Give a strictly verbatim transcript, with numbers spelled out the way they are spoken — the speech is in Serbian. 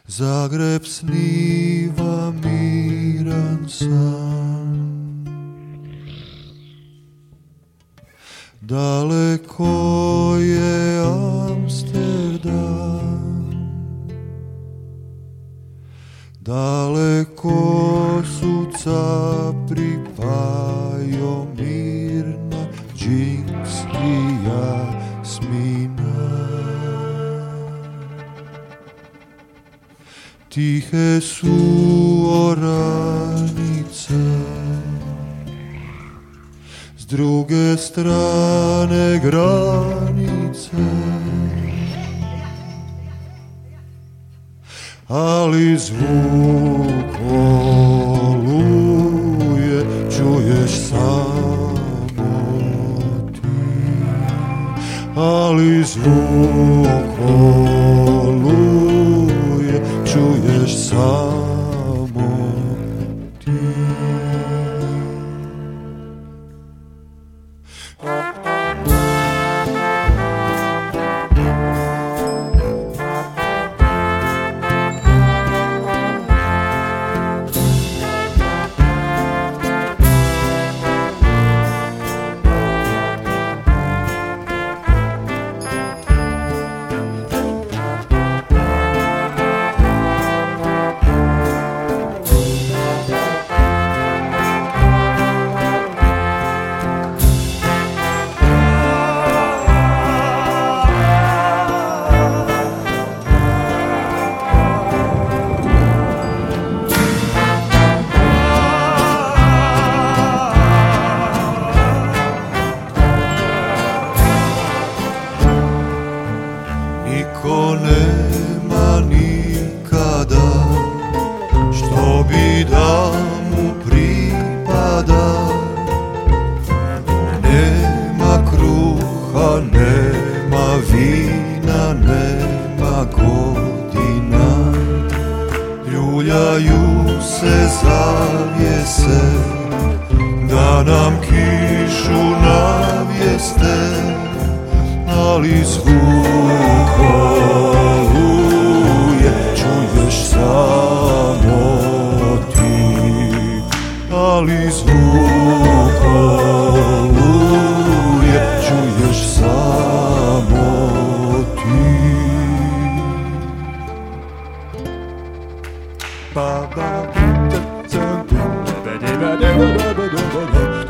Zagreb sniva miran san. Daleko je Amsterdam, daleko su Capri, Pajo, Mirna, Džinks i Jasmina. Tihe su oranice, s druge strane granice, ali zvuk oluje čuješ samo ti, ali zvuk oluje čuješ samo ti. Niko nema nikada što bi da mu pripada. Nema kruha, nema vina, nema godina. Ljuljaju se zavjese da nam kišu navjeste, ali zvuk oluje čuješ samo ti, ali zvuk oluje čuješ samo ti. Ba ba da da da da da da da da da da.